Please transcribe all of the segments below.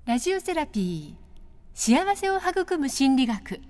ラジオセラピー、幸せを育む心理学。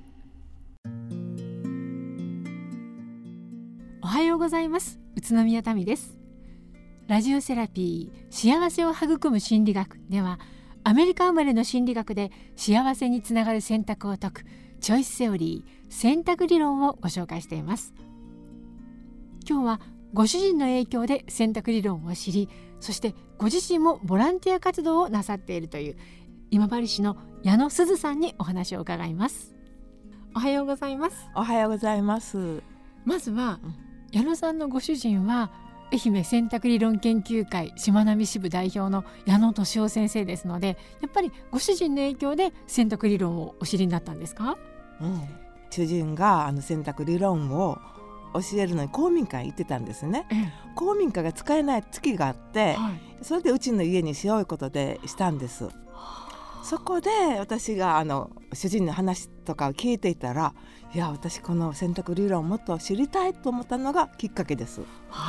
おはようございます。宇都宮民です。ラジオセラピー、幸せを育む心理学では、アメリカ生まれの心理学で幸せにつながる選択を説くチョイスセオリー、選択理論をご紹介しています。今日はご主人の影響で選択理論を知り、そしてご自身もボランティア活動をなさっているという今治市の矢野すずさんにお話を伺います。おはようございます。 おはようございます。 まずは、矢野さんのご主人は愛媛選択理論研究会しまなみ支部代表の矢野俊夫先生ですので、やっぱりご主人の影響で選択理論をお知りになったんですか？ 主人が選択理論を教えるのに公民館行ってたんですね。公民館が使えない月があって、それでうちの家にしようことでしたんです。そこで私が主人の話とかを聞いていたら、いや私この選択理論をもっと知りたいと思ったのがきっかけです。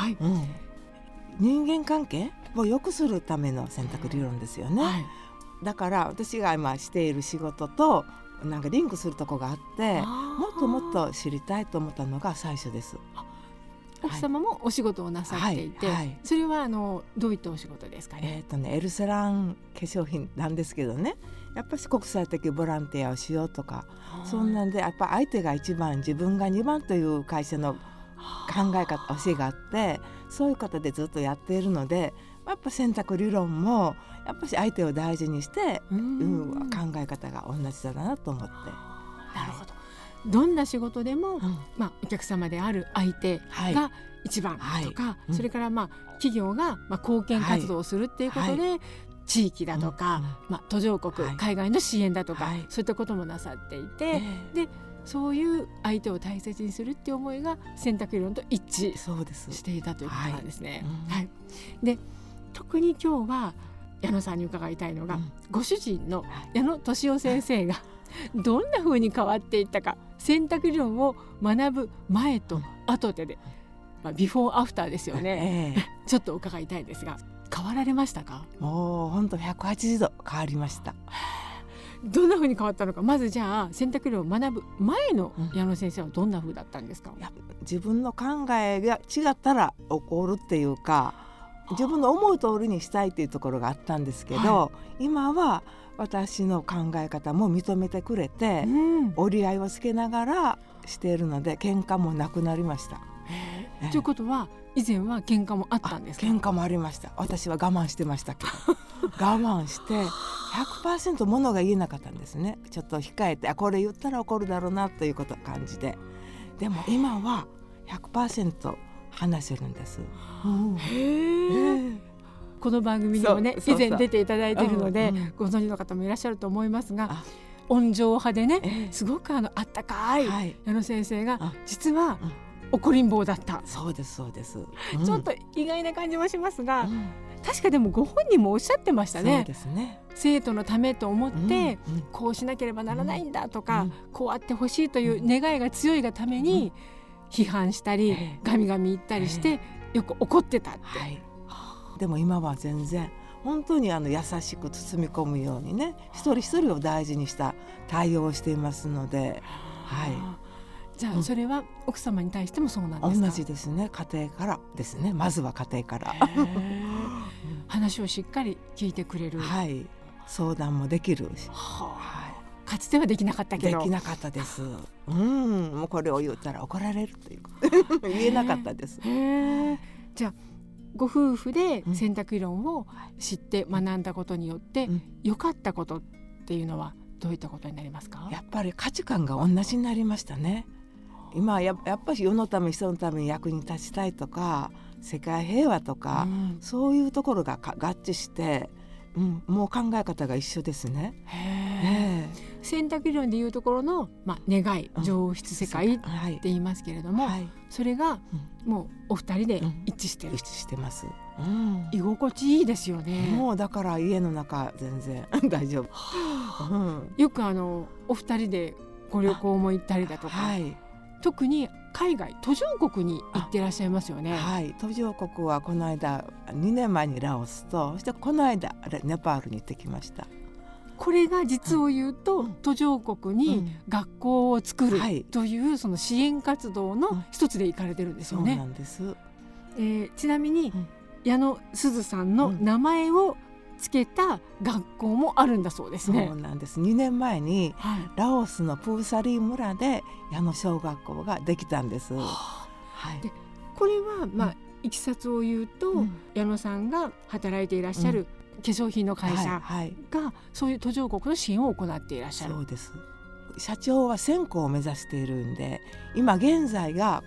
人間関係を良くするための選択理論ですよね。だから私が今している仕事となんかリンクするとこがあって、もっともっと知りたいと思ったのが最初です。 奥様もお仕事をなさっていて、それはどういったお仕事ですかね？ エルセラン化粧品なんですけどね、やっぱり国際的ボランティアをしようとか、そんなんでやっぱ相手が1番自分が2番という会社の考え方教えがあって、そういう方でずっとやっているので、やっぱ選択理論もやっぱり相手を大事にして、考え方が同じだなと思って。 なるほど。どんな仕事でも、お客様である相手が一番とか、それから企業が貢献活動をするっていうことで、地域だとか、途上国、海外の支援だとか、そういったこともなさっていて、でそういう相手を大切にするっていう思いが選択理論と一致していたということなんですね。で特に今日は矢野さんに伺いたいのが、ご主人の矢野俊夫先生がどんな風に変わっていったか、選択理論を学ぶ前と後で、ビフォーアフターですよね。ちょっと伺いたいですが、変わられましたか？ もう本当180度変わりました。 どんな風に変わったのか、まずじゃあ選択理論を学ぶ前の矢野先生はどんな風だったんですか？ 自分の考えが違ったら怒るっていうか、自分の思う通りにしたいっていうところがあったんですけど、今は私の考え方も認めてくれて、折り合いをつけながらしているので、喧嘩もなくなりました。 ということは以前は喧嘩もあったんですか？ 喧嘩もありました。私は我慢してましたけど我慢して 100% ものが言えなかったんですね。ちょっと控えて、これ言ったら怒るだろうなということ感じで、でも今は 100% 話せるんです。 この番組にもね、以前出ていただいているので、ご存知の方もいらっしゃると思いますが、温情派でね、すごくあったかい矢野先生が実は怒りん坊だった。 そうですそうです、 ちょっと意外な感じもしますが、確かでもご本人もおっしゃってましたね。 そうですね。 生徒のためと思って、こうしなければならないんだとか、こうあってほしいという願いが強いがために批判したり、ガミガミ言ったりして、よく怒ってたって。 でも今は全然本当に優しく包み込むようにね、一人一人を大事にした対応をしていますので、 じゃあそれは奥様に対してもそうなんですか？ 同じですね。家庭からですね。まずは家庭から話をしっかり聞いてくれる、 相談もできる、 かつてはできなかったけど。 できなかったです。もうこれを言ったら怒られるという言えなかったです。 じゃあご夫婦で選択理論を知って学んだことによって、良かったことっていうのはどういったことになりますか？ やっぱり価値観が同じになりましたね。今やっぱり世のため人のために役に立ちたいとか、世界平和とか、そういうところが合致して、もう考え方が一緒ですね。 選択理論でいうところの、願い、上質世界って言いますけれども、それがもうお二人で一致してる、 一致してます。 居心地いいですよね。 もうだから家の中全然大丈夫。 よくお二人でご旅行も行ったりだとか、特に海外途上国に行ってらっしゃいますよね。 途上国はこの間2年前にラオスと、そしてこの間ネパールに行ってきました。 これが実を言うと、途上国に学校を作るというその支援活動の一つで行かれてるんですよね。 そうなんです。 ちなみに、矢野すずさんの名前をつけた学校もあるんだそうですね。 そうなんです。2年前に、ラオスのプーサリー村で矢野小学校ができたんです。でこれは、いきさつを言うと、矢野さんが働いていらっしゃる化粧品の会社が、そういう途上国の支援を行っていらっしゃる。 そうです。社長は1000校を目指しているんで、今現在が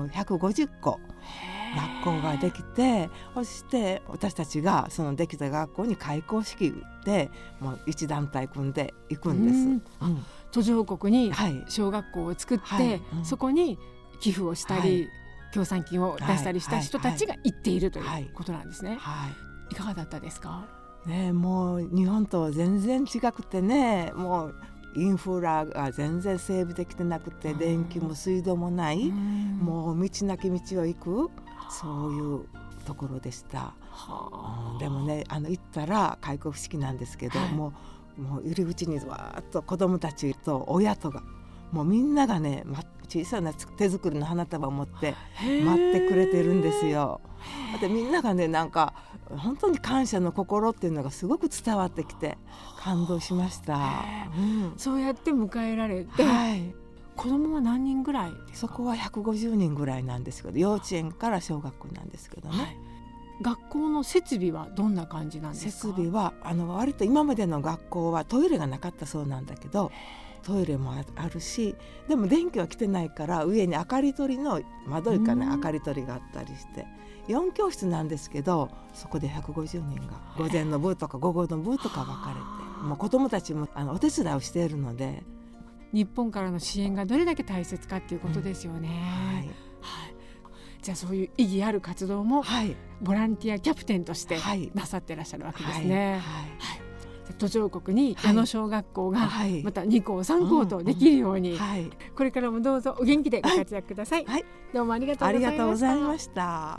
150校学校ができて、そして私たちがそのできた学校に開校式でもう一団体組んでいくんです。 途上国に小学校を作って、そこに寄付をしたり、協賛金を出したりした人たちが行っているということなんですね。いかがだったですか？ もう日本と全然違くてね、もうインフラが全然整備できてなくて、電気も水道もない、もう道なき道を行く、そういうところでした。でもね、行ったら開校式なんですけど、もう入り口にわーっと子どもたちと親とがもうみんながね、小さな手作りの花束を持って待ってくれてるんですよ。でみんながね、なんか本当に感謝の心っていうのがすごく伝わってきて感動しました。 そうやって迎えられて、子供は何人ぐらいですか？ そこは150人ぐらいなんですけど、幼稚園から小学校なんですけどね。 学校の設備はどんな感じなんですか？ 設備は割と今までの学校はトイレがなかったそうなんだけど、トイレもあるし、でも電気は来てないから上に明かり取りの窓かね、明かり取りがあったりして、4教室なんですけど、そこで150人が午前の部とか午後の部とか分かれて、もう子どもたちもお手伝いをしているので、 日本からの支援がどれだけ大切かっていうことですよね。じゃあそういう意義ある活動も、ボランティアキャプテンとしてなさってらっしゃるわけですね。途上国に矢野小学校がまた2校3校とできるように、これからもどうぞお元気でご活躍ください。どうもありがとうございました。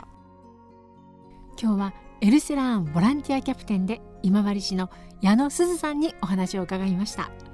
今日はエルセラーンボランティアキャプテンで今治市の矢野すずさんにお話を伺いました。